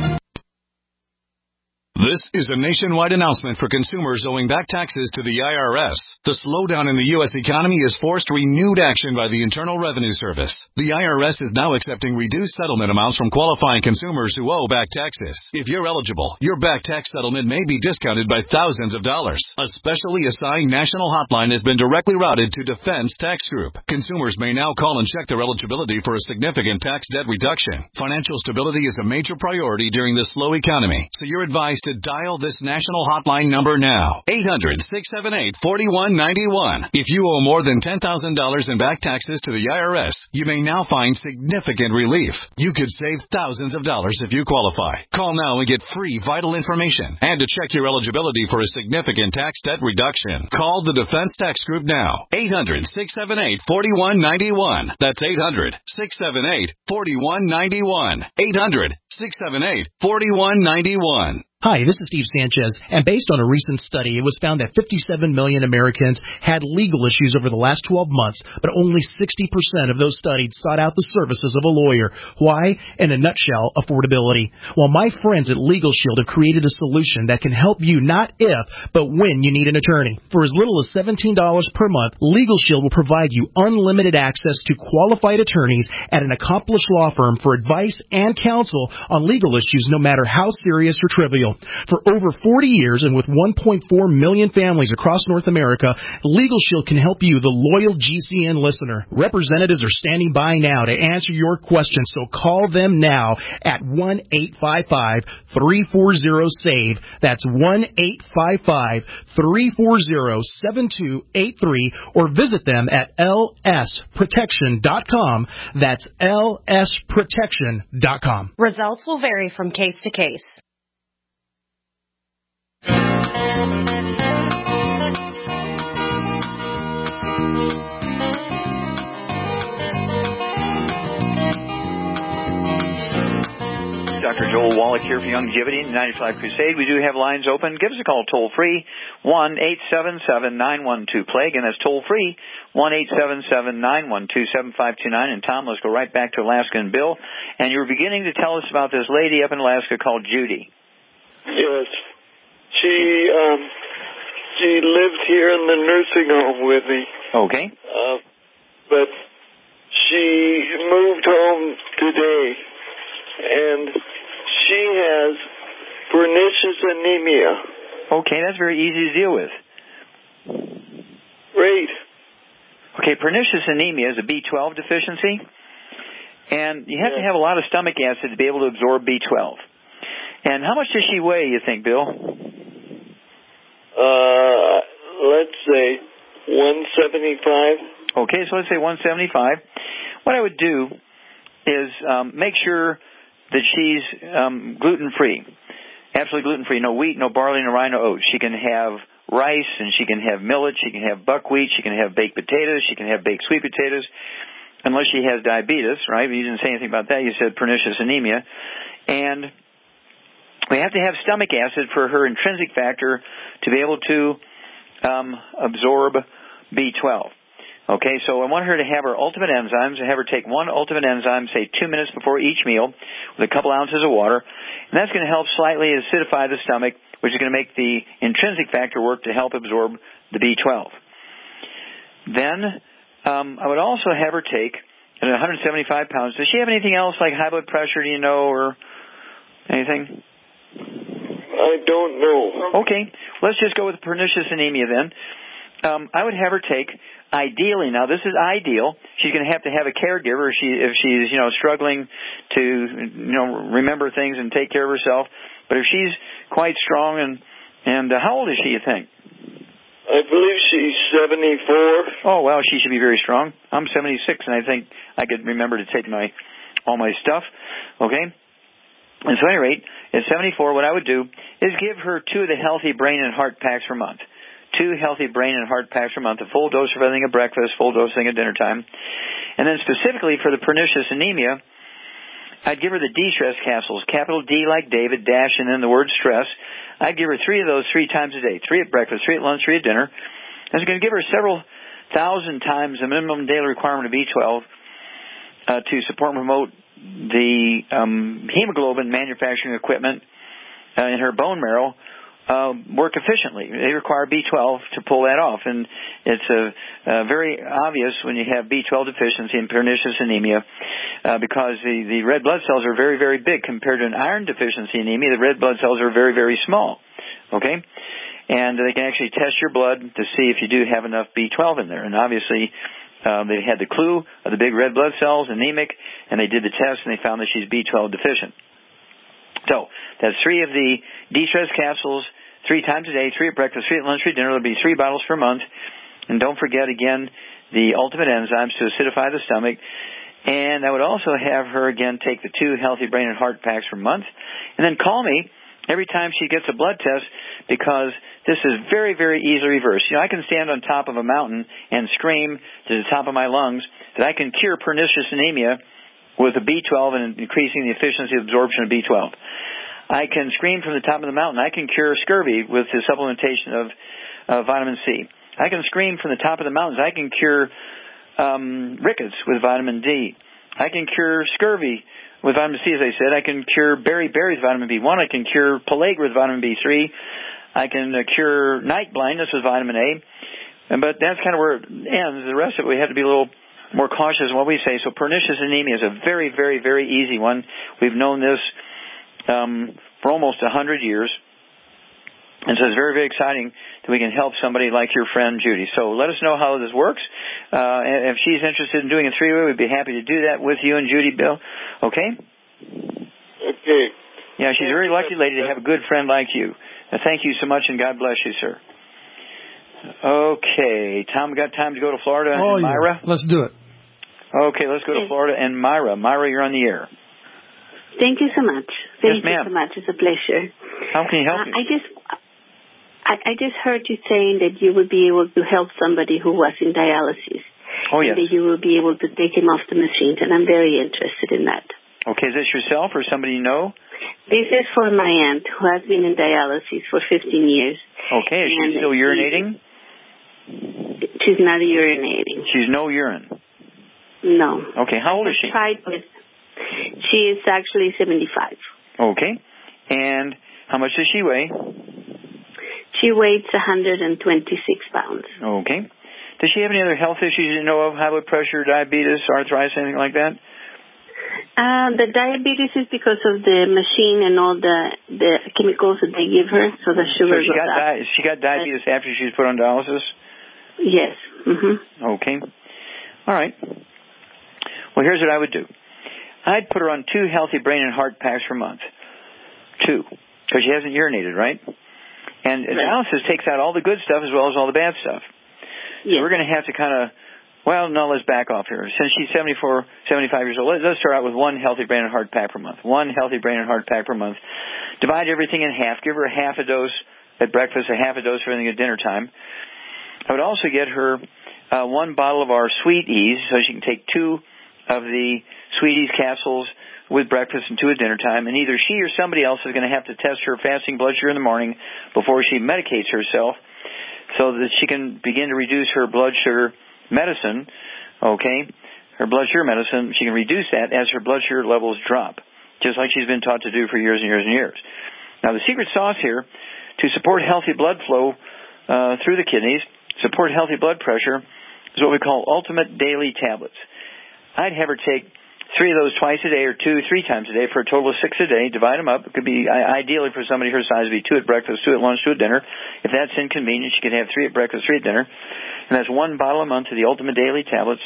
This is a nationwide announcement for consumers owing back taxes to the I R S. The slowdown in the U S economy has forced renewed action by the Internal Revenue Service. The I R S is now accepting reduced settlement amounts from qualifying consumers who owe back taxes. If you're eligible, your back tax settlement may be discounted by thousands of dollars. A specially assigned national hotline has been directly routed to Defense Tax Group. Consumers may now call and check their eligibility for a significant tax debt reduction. Financial stability is a major priority during this slow economy, so you're advised to dial this national hotline number now. eight hundred, six seven eight, four one nine one. If you owe more than ten thousand dollars in back taxes to the I R S, you may now find significant relief. You could save thousands of dollars if you qualify. Call now and get free vital information and to check your eligibility for a significant tax debt reduction. Call the Defense Tax Group now. eight hundred, six seven eight, four one nine one. That's eight hundred, six seven eight, four one nine one. eight hundred, six seven eight, four one nine one. Hi, this is Steve Sanchez, and based on a recent study, it was found that fifty-seven million Americans had legal issues over the last twelve months, but only sixty percent of those studied sought out the services of a lawyer. Why? In a nutshell, affordability. Well, my friends at Legal Shield have created a solution that can help you not if, but when you need an attorney. For as little as seventeen dollars per month, Legal Shield will provide you unlimited access to qualified attorneys at an accomplished law firm for advice and counsel on legal issues, no matter how serious or trivial. For over forty years and with one point four million families across North America, Legal Shield can help you, the loyal G C N listener. Representatives are standing by now to answer your questions, so call them now at one eight five five, three four zero, SAVE. That's one eight five five, three four zero, seven two eight three, or visit them at L S protection dot com. That's L S protection dot com. Results will vary from case to case. Doctor Joel Wallach here for Longevity and ninety-five Crusade. We do have lines open. Give us a call toll free, one eight seven seven, nine one two, PLAGUE, and that's toll free, one eight seven seven, nine one two, seven five two nine. And, Tom, let's go right back to Alaska and Bill. And you were beginning to tell us about this lady up in Alaska called Judy. Yes. She, um, she lived here in the nursing home with me. Okay. Uh, but she moved home today, and she has pernicious anemia. Okay, that's very easy to deal with. Great. Okay, pernicious anemia is a B twelve deficiency, and you have yeah. to have a lot of stomach acid to be able to absorb B twelve. And how much does she weigh, you think, Bill? Uh, let's say one seventy-five. Okay, so let's say one seventy-five. What I would do is um, make sure that she's um, gluten-free, absolutely gluten-free. No wheat, no barley, no rye, no oats. She can have rice, and she can have millet. She can have buckwheat. She can have baked potatoes. She can have baked sweet potatoes, unless she has diabetes, right? But you didn't say anything about that. You said pernicious anemia. And we have to have stomach acid for her intrinsic factor to be able to um, absorb B twelve. Okay, so I want her to have her ultimate enzymes, and have her take one ultimate enzyme, say two minutes before each meal, with a couple ounces of water, and that's going to help slightly acidify the stomach, which is going to make the intrinsic factor work to help absorb the B twelve. Then um, I would also have her take, at one hundred seventy-five pounds, does she have anything else like high blood pressure, do you know, or anything? I don't know. Okay, let's just go with pernicious anemia then. Um, I would have her take, ideally, now this is ideal, she's going to have to have a caregiver if, she, if she's, you know, struggling to, you know, remember things and take care of herself. But if she's quite strong, and, and uh, how old is she, you think? I believe she's seventy-four. Oh, well, she should be very strong. I'm seventy-six, and I think I could remember to take my all my stuff. Okay? And so at any rate, at seventy-four, what I would do is give her two of the healthy brain and heart packs per month. Two healthy brain and heart packs per month, a full dose of everything at breakfast, full dose thing at dinner time. And then specifically for the pernicious anemia, I'd give her the D-stress capsules, capital D like David, dash, and then the word stress. I'd give her three of those three times a day, three at breakfast, three at lunch, three at dinner. I was going to give her several thousand times the minimum daily requirement of B twelve uh, to support and promote the um, hemoglobin manufacturing equipment uh, in her bone marrow uh, work efficiently. They require B twelve to pull that off, and it's a, uh, very obvious when you have B twelve deficiency and pernicious anemia uh, because the, the red blood cells are very, very big compared to an iron deficiency anemia. The red blood cells are very, very small, okay? And they can actually test your blood to see if you do have enough B twelve in there, and obviously Um, they had the clue of the big red blood cells, anemic, and they did the test, and they found that she's B twelve deficient. So that's three of the D-stress capsules, three times a day, three at breakfast, three at lunch, three at dinner. There'll be three bottles per month. And don't forget, again, the ultimate enzymes to acidify the stomach. And I would also have her, again, take the two healthy brain and heart packs per month. And then call me every time she gets a blood test, because this is very, very easily reversed. You know, I can stand on top of a mountain and scream to the top of my lungs that I can cure pernicious anemia with a B twelve and increasing the efficiency of absorption of B twelve. I can scream from the top of the mountain. I can cure scurvy with the supplementation of uh, vitamin C. I can scream from the top of the mountains. I can cure um, rickets with vitamin D. I can cure scurvy with vitamin C, as I said. I can cure beriberi with vitamin B one. I can cure pellagra with vitamin B three. I can uh, cure night blindness with vitamin A. And, but that's kind of where it ends. The rest of it, we have to be a little more cautious in what we say. So pernicious anemia is a very, very, very easy one. We've known this um, for almost one hundred years. And so it's very, very exciting that we can help somebody like your friend Judy. So let us know how this works. Uh, and if she's interested in doing a three-way, we'd be happy to do that with you and Judy, Bill. Okay? Okay. Yeah, she's a very lucky lady to have a good friend like you. Uh, thank you so much, and God bless you, sir. Okay. Tom, we got time to go to Florida oh, and Myra? Yeah. Let's do it. Okay, let's go to Florida and Myra. Myra, you're on the air. Thank you so much. Thank yes, ma'am. you so much. It's a pleasure. How can you help uh, you? I just... I, I just heard you saying that you would be able to help somebody who was in dialysis. Oh, yes. And that you will be able to take him off the machines, and I'm very interested in that. Okay, is this yourself or somebody you know? This is for my aunt, who has been in dialysis for fifteen years. Okay, is she still urinating? She's not urinating. She's no urine. No. Okay, how old is she? Tried with. She is actually seventy-five. Okay, and how much does she weigh? She weighs one hundred twenty-six pounds. Okay. Does she have any other health issues you know of? High blood pressure, diabetes, arthritis, anything like that? Uh, the diabetes is because of the machine and all the the chemicals that they give her, so the sugar so she goes got up. Di- she got diabetes after she was put on dialysis? Yes. Mm-hmm. Okay. All right. Well, here's what I would do. I'd put her on two healthy brain and heart packs per month. Two. Because she hasn't urinated, right? And right. dialysis takes out all the good stuff as well as all the bad stuff. Yes. So we're going to have to kind of, well, no, let's back off here. Since she's seventy-four, seventy-five years old, let's start out with one healthy brain and heart pack per month. One healthy brain and heart pack per month. Divide everything in half. Give her a half a dose at breakfast, a half a dose for everything at dinner time. I would also get her uh, one bottle of our Sweet Ease, so she can take two of the Sweet Ease capsules with breakfast and two at dinner time. And either she or somebody else is going to have to test her fasting blood sugar in the morning before she medicates herself so that she can begin to reduce her blood sugar medicine, okay, her blood sugar medicine. She can reduce that as her blood sugar levels drop, just like she's been taught to do for years and years and years. Now, the secret sauce here to support healthy blood flow uh, through the kidneys, support healthy blood pressure, is what we call Ultimate Daily Tablets. I'd have her take three of those twice a day or two, three times a day for a total of six a day. Divide them up. It could be, ideally for somebody her size, would be two at breakfast, two at lunch, two at dinner. If that's inconvenient, she could have three at breakfast, three at dinner. And that's one bottle a month of the Ultimate Daily Tablets.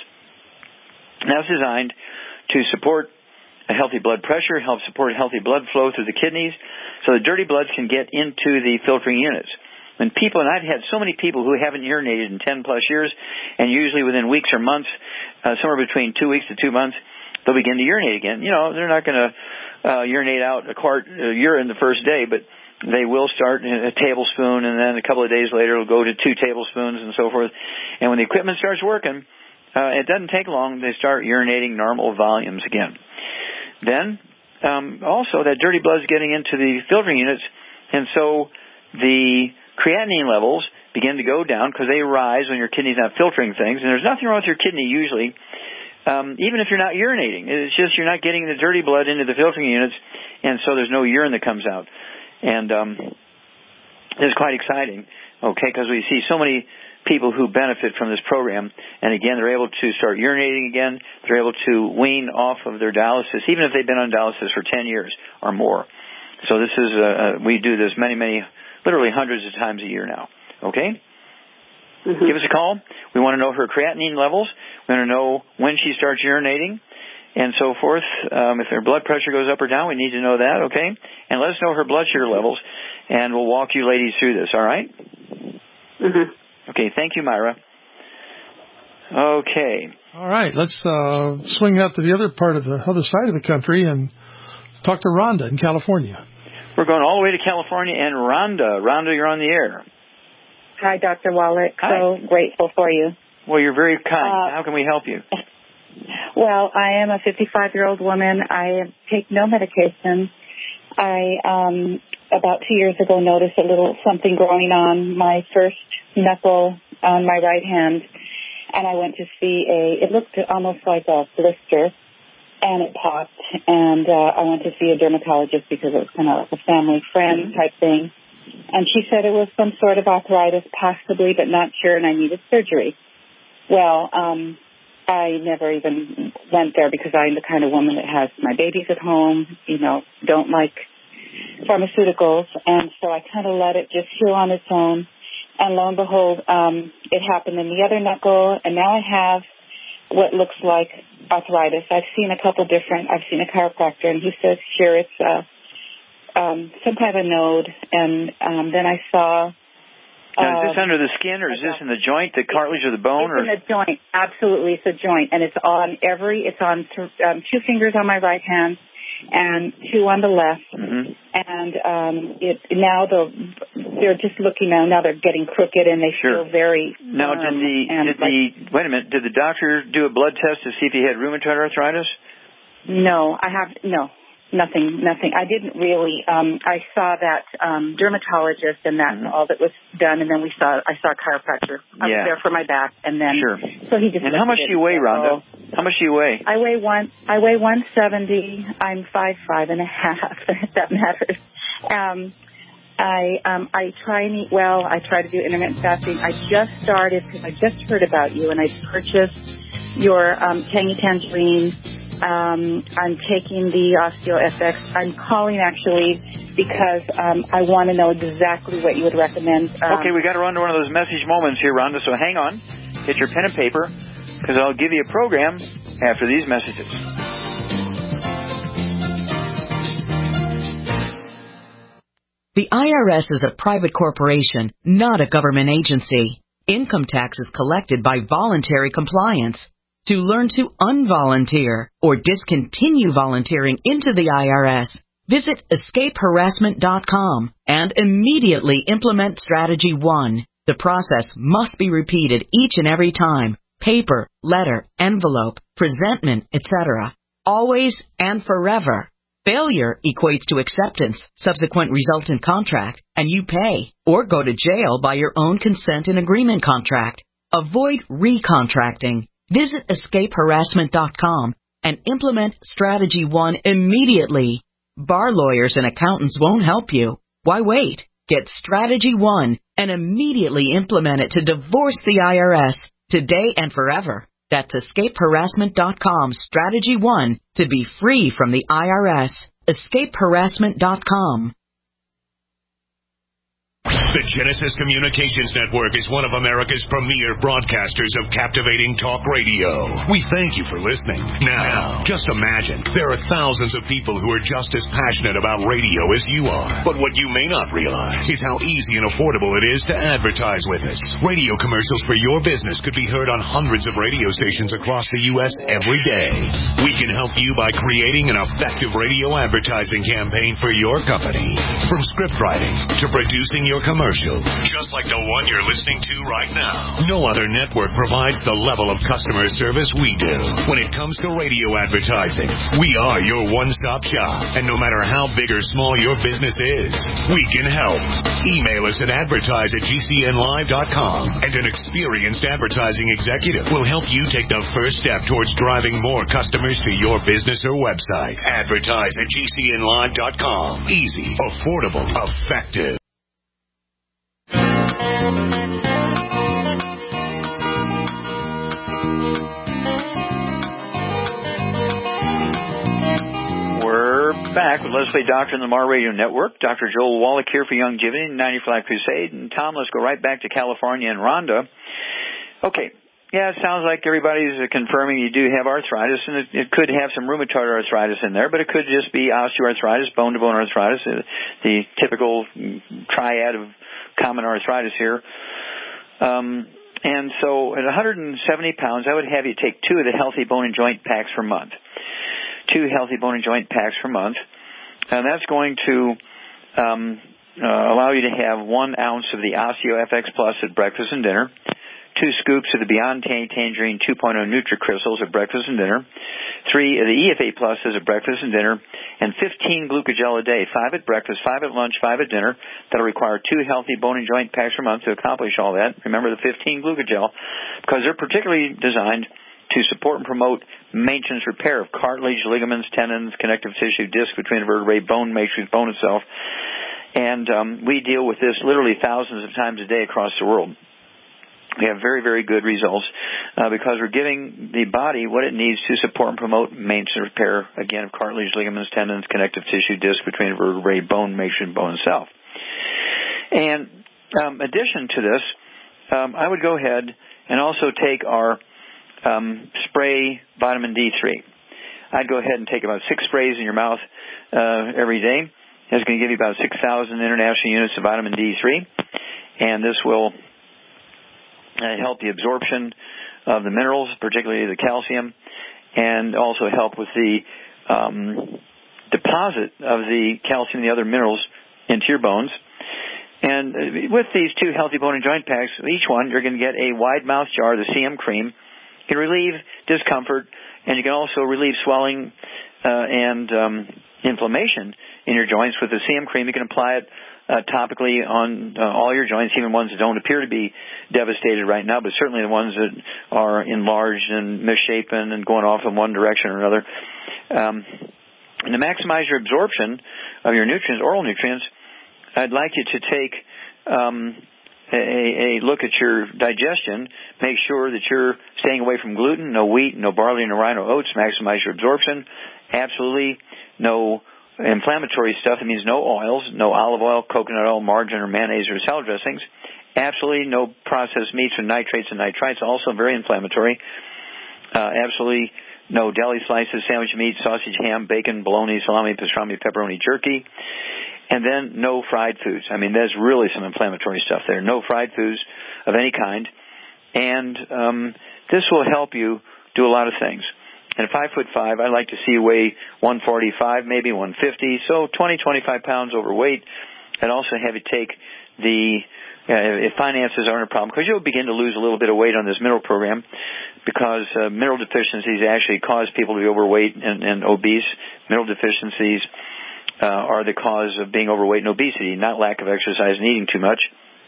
And that's designed to support a healthy blood pressure, help support healthy blood flow through the kidneys, so the dirty bloods can get into the filtering units. When people, and I've had so many people who haven't urinated in ten plus years, and usually within weeks or months, uh, somewhere between two weeks to two months, they'll begin to urinate again. You know, they're not going to uh, urinate out a quart of urine the first day, but they will start a tablespoon, and then a couple of days later it'll go to two tablespoons and so forth. And when the equipment starts working, uh, it doesn't take long. They start urinating normal volumes again. Then, um, also, that dirty blood's getting into the filtering units, and so the creatinine levels begin to go down because they rise when your kidney's not filtering things. And there's nothing wrong with your kidney usually, um, even if you're not urinating. It's just you're not getting the dirty blood into the filtering units, and so there's no urine that comes out. And um, it's quite exciting, okay, because we see so many people who benefit from this program. And again, they're able to start urinating again. They're able to wean off of their dialysis, even if they've been on dialysis for ten years or more. So this is, uh, we do this many, many, literally hundreds of times a year now. Okay? Mm-hmm. Give us a call. We want to know her creatinine levels. We want to know when she starts urinating and so forth. Um, if her blood pressure goes up or down, we need to know that, okay? And let us know her blood sugar levels, and we'll walk you ladies through this, all right? Mm-hmm. Okay, thank you, Myra. Okay. All right, let's uh, swing out to the other part of the other side of the country and talk to Rhonda in California. We're going all the way to California, and Rhonda. Rhonda, you're on the air. Hi, Doctor Wallach. Hi. So grateful for you. Well, you're very kind. Uh, How can we help you? Well, I am a fifty-five-year-old woman. I take no medication. I, um, about two years ago, noticed a little something growing on my first knuckle on my right hand, and I went to see a, it looked almost like a blister, and it popped, and uh, I went to see a dermatologist because it was kind of like a family friend type thing, and she said it was some sort of arthritis, possibly, but not sure, and I needed surgery. Well, um, I never even went there because I'm the kind of woman that has my babies at home, you know, don't like pharmaceuticals, and so I kind of let it just heal on its own, and lo and behold, um, it happened in the other knuckle, and now I have what looks like arthritis. I've seen a couple different, I've seen a chiropractor, and he says, sure, it's uh, um, some kind of a node, and um, then I saw... Now, is this um, under the skin, or is this in the joint, the cartilage, or the bone? It's or? in the joint. Absolutely, it's a joint, and it's on every, it's on th- um, two fingers on my right hand, and two on the left, mm-hmm. and um, it now the they're just looking now. Now they're getting crooked, and they sure. feel very. Now, firm did the and did the like, wait a minute? Did the doctor do a blood test to see if he had rheumatoid arthritis? No, I have no. Nothing, nothing. I didn't really. Um, I saw that um, dermatologist, and that's mm-hmm. all that was done. And then we saw. I saw a chiropractor. I yeah. was there for my back, and then sure. So he just. And how much do you weigh, Rhonda? How much do you weigh? I weigh one. I weigh one seventy. I'm five five and a half. If that matters. Um, I um, I try and eat well. I try to do intermittent fasting. I just started because I just heard about you, and I purchased your um, Tangy Tangerine. Um, I'm taking the OsteoFX. I'm calling actually because um, I want to know exactly what you would recommend. Um, okay, we got to run to one of those message moments here, Rhonda, so hang on. Get your pen and paper because I'll give you a program after these messages. The I R S is a private corporation, not a government agency. Income tax is collected by voluntary compliance. To learn to unvolunteer or discontinue volunteering into the I R S, visit escape harassment dot com and immediately implement Strategy one. The process must be repeated each and every time. Paper, letter, envelope, presentment, et cetera. Always and forever. Failure equates to acceptance, subsequent resultant contract, and you pay or go to jail by your own consent and agreement contract. Avoid recontracting. Visit escape harassment dot com and implement Strategy one immediately. Bar lawyers and accountants won't help you. Why wait? Get Strategy one and immediately implement it to divorce the I R S today and forever. That's escape harassment dot com Strategy one to be free from the I R S. escape harassment dot com. The Genesis Communications Network is one of America's premier broadcasters of captivating talk radio. We thank you for listening. Now, just imagine, there are thousands of people who are just as passionate about radio as you are. But what you may not realize is how easy and affordable it is to advertise with us. Radio commercials for your business could be heard on hundreds of radio stations across the U S every day. We can help you by creating an effective radio advertising campaign for your company. From script writing to producing your commercial, just like the one you're listening to right now. No other network provides the level of customer service we do. When it comes to radio advertising, we are your one-stop shop. And no matter how big or small your business is, we can help. Email us at advertise at G C N live dot com, and an experienced advertising executive will help you take the first step towards driving more customers to your business or website. Advertise at G C N live dot com. Easy, affordable, effective. We're back with Let's Play Doctor on the Mar Radio Network. Doctor Joel Wallach here for Youngevity, ninety for Life Crusade. And Tom, let's go right back to California and Rhonda. Okay. Yeah, it sounds like everybody's confirming you do have arthritis, and it, it could have some rheumatoid arthritis in there, but it could just be osteoarthritis, bone-to-bone arthritis, the typical triad of common arthritis here. Um, and so at one hundred seventy pounds, I would have you take two of the Healthy Bone and Joint packs per month. Two Healthy Bone and Joint packs per month. And that's going to um, uh, allow you to have one ounce of the OsteoFX Plus at breakfast and dinner, two scoops of the Beyond Tangy Tangerine two point oh Nutri-Crystals at breakfast and dinner, three of the E F A Pluses at breakfast and dinner, and fifteen Glucogel a day, five at breakfast, five at lunch, five at dinner. That'll require two Healthy Bone and Joint packs per month to accomplish all that. Remember the fifteen Glucogel, because they're particularly designed to support and promote maintenance repair of cartilage, ligaments, tendons, connective tissue, disc between the vertebrae, bone matrix, bone itself. And um, we deal with this literally thousands of times a day across the world. We have very, very good results uh, because we're giving the body what it needs to support and promote maintenance repair, again, of cartilage, ligaments, tendons, connective tissue, disc between the vertebrae, bone matrix, bone itself. And um, addition to this, um, I would go ahead and also take our Um, spray vitamin D three. I'd go ahead and take about six sprays in your mouth uh, every day. It's going to give you about six thousand international units of vitamin D three, and this will uh, help the absorption of the minerals, particularly the calcium, and also help with the um, deposit of the calcium and the other minerals into your bones. And with these two Healthy Bone and Joint packs, each one, you're going to get a wide mouth jar of the C M cream. You can relieve discomfort, and you can also relieve swelling uh, and um, inflammation in your joints with the C M cream. You can apply it uh, topically on uh, all your joints, even ones that don't appear to be devastated right now, but certainly the ones that are enlarged and misshapen and going off in one direction or another. Um, and to maximize your absorption of your nutrients, oral nutrients, I'd like you to take um, a, a look at your digestion. Make sure that you're staying away from gluten, no wheat, no barley, no rye, no oats. Maximize your absorption. Absolutely no inflammatory stuff. It means no oils, no olive oil, coconut oil, margarine, or mayonnaise, or salad dressings. Absolutely no processed meats with nitrates and nitrites, also very inflammatory. Uh, absolutely no deli slices, sandwich meat, sausage, ham, bacon, bologna, salami, pastrami, pepperoni, jerky. And then no fried foods. I mean, there's really some inflammatory stuff there. No fried foods of any kind. And um, this will help you do a lot of things. And at five foot five, I like to see you weigh one forty-five, maybe one fifty, so twenty, twenty-five pounds overweight. I'd also have you take the, uh, if finances aren't a problem, because you'll begin to lose a little bit of weight on this mineral program, because uh, mineral deficiencies actually cause people to be overweight and, and obese. Mineral deficiencies uh, are the cause of being overweight and obesity, not lack of exercise and eating too much.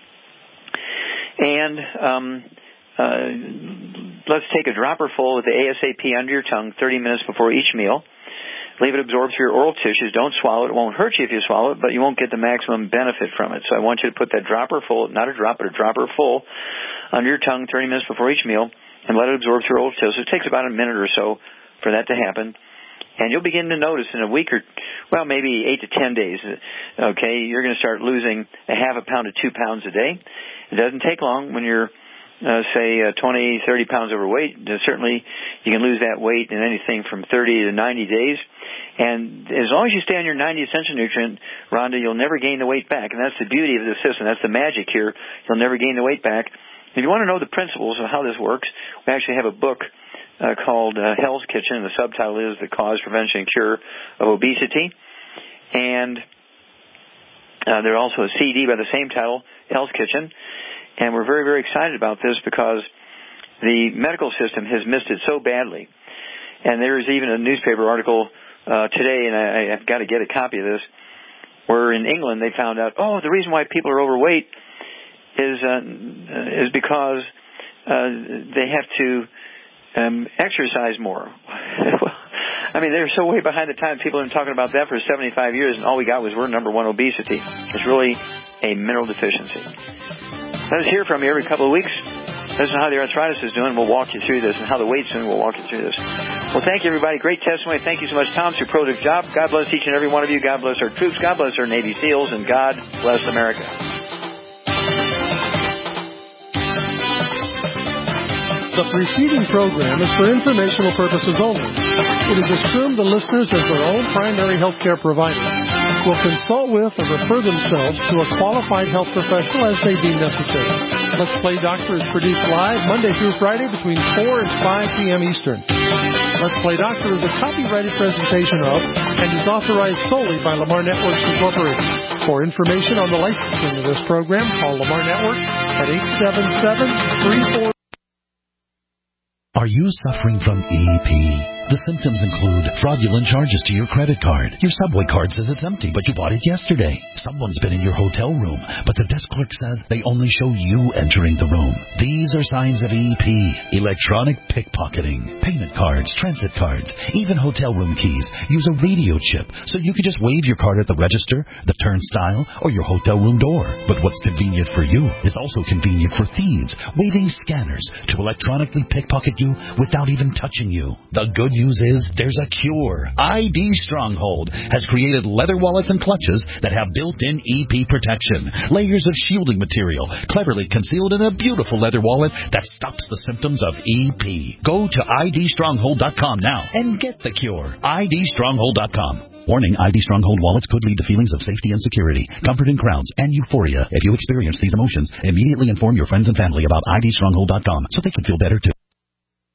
And um, uh, let's take a dropper full of the ASAP under your tongue thirty minutes before each meal. Leave it absorb through your oral tissues. Don't swallow it. It won't hurt you if you swallow it, but you won't get the maximum benefit from it. So I want you to put that dropper full, not a drop, but a dropper full, under your tongue thirty minutes before each meal, and let it absorb through your oral tissues. It takes about a minute or so for that to happen. And you'll begin to notice in a week or, well, maybe eight to ten days, okay, you're going to start losing a half a pound to two pounds a day. It doesn't take long when you're, uh, say, uh, twenty, thirty pounds overweight. Uh, certainly you can lose that weight in anything from thirty to ninety days. And as long as you stay on your ninety essential nutrient, Rhonda, you'll never gain the weight back. And that's the beauty of the system. That's the magic here. You'll never gain the weight back. If you want to know the principles of how this works, we actually have a book uh, called uh, Hell's Kitchen. The subtitle is The Cause, Prevention, and Cure of Obesity. And uh, there's also a C D by the same title, Hell's Kitchen. And we're very, very excited about this because the medical system has missed it so badly. And there is even a newspaper article uh, today, and I, I've got to get a copy of this, where in England they found out, oh, the reason why people are overweight is uh, is because uh, they have to um, exercise more. I mean, they're so way behind the times. People have been talking about that for seventy-five years, and all we got was we're number one obesity. It's really a mineral deficiency. Let us hear from you every couple of weeks. Let us know how the arthritis is doing. We'll walk you through this, and how the weight's doing. We'll walk you through this. Well, thank you, everybody. Great testimony. Thank you so much, Tom. It's your productive job. God bless each and every one of you. God bless our troops. God bless our Navy SEALs, and God bless America. The preceding program is for informational purposes only. It is assumed the listeners, as their own primary health care provider, will consult with or refer themselves to a qualified health professional as they deem necessary. Let's Play Doctor is produced live Monday through Friday between four and five p.m. Eastern. Let's Play Doctor is a copyrighted presentation of and is authorized solely by Lamar Networks Incorporated. For information on the licensing of this program, call Lamar Network at eight seven seven, three four. Are you suffering from E P? The symptoms include fraudulent charges to your credit card. Your Subway card says it's empty, but you bought it yesterday. Someone's been in your hotel room, but the desk clerk says they only show you entering the room. These are signs of E P. Electronic pickpocketing. Payment cards, transit cards, even hotel room keys use a radio chip, so you can just wave your card at the register, the turnstile, or your hotel room door. But what's convenient for you is also convenient for thieves, waving scanners to electronically pickpocket you without even touching you. The good news is there's a cure. I D Stronghold has created leather wallets and clutches that have built-in E P protection. Layers of shielding material cleverly concealed in a beautiful leather wallet that stops the symptoms of E P. Go to I D stronghold dot com now and get the cure. I D stronghold dot com. Warning, I D Stronghold wallets could lead to feelings of safety and security, comfort in crowds, and euphoria. If you experience these emotions, immediately inform your friends and family about I D stronghold dot com so they can feel better too.